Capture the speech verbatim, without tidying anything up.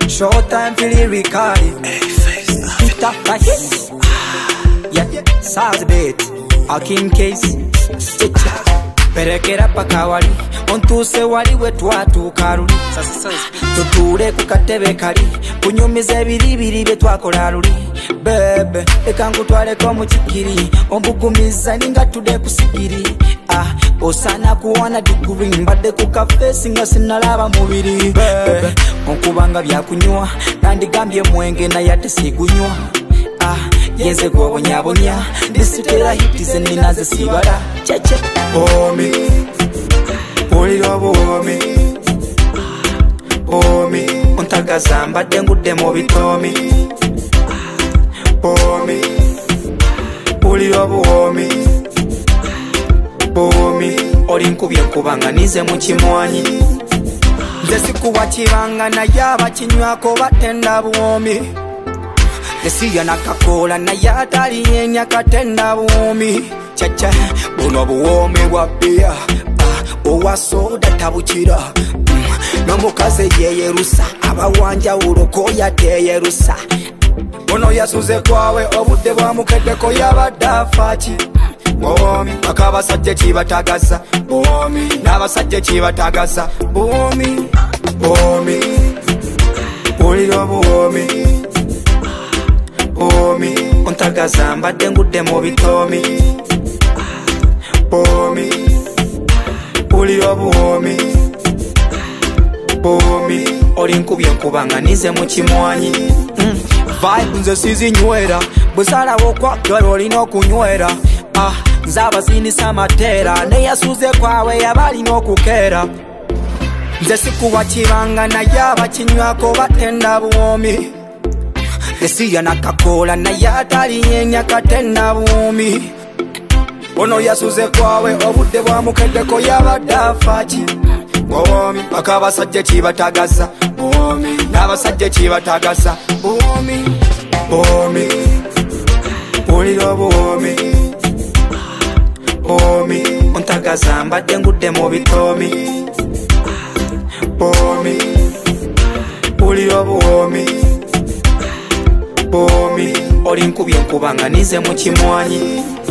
Showtime feel Riccardi. Peter Fahis. Yeah, Sazbet. Akin Case. Perekera pakawali. Ontuse wali wetwatu karuli. Tuture kukatebe kali. Kunyumize biribiri betwakola luli. Bebe, ekangu twale ko mukikiri. Ombugumiza ninga tude kusigiri. Ah, osana kuona degree mbadde ku kafesi nga sinalaba mubiri. Bebe, onkubanga byakunywa nandigambye mwenge na yate sigunywa. Ah, yenze gobonyabonya disitera hitize ninaze sibala. Cheche omi oliro bomi omi ontagaza mbadde ngudde mu bitomi. Omi oliro bomi bomi olinkubye nkubanga nize mu kimwanyi. Nze sikuwa kibanga naye abakinywako batenda bwomi. Nesiya nakakola naye ataliyenya katenda bwomi. Chacha buno buwomi bwa bia owa soda tabukira. Nomukaze yeyerusa abawanja uloko yateyerusa. Ono yasuze kwawe obudde bwamukeddeko yabaddafaaki. Bomi akabasajja kibatagaza bomi n'abasajja kibatagaza bomi bomi oliro bomi bomi ontagaza mbadde ngudde mu bitomi. Bomi oliro bomi bomi olinkubye nkubanga nize mu kimwanyi. mm. Vibe nze sizinywera bwesalawo okwagala olina okunywera. Ah, nzaba zinisa matera neyasuze kwawe yabalina okukeera. Nze sikuwa kibanga naye abakinywako batenda bwomi. Nesiya nakakola naye ataliyenya katenda bwomi. Ono yasuze kwawe obudde bwamukeddeko yabaddafaaki. Bomi akabasajja kibatagaza bomi n'abasajja kibatagaza bomi bomi oliro bomi bomi ontagaza mbadde ngudde mu bitomi. Bomi oliro bomi bomi olinkubye nkubanga nize mu kimwanyi.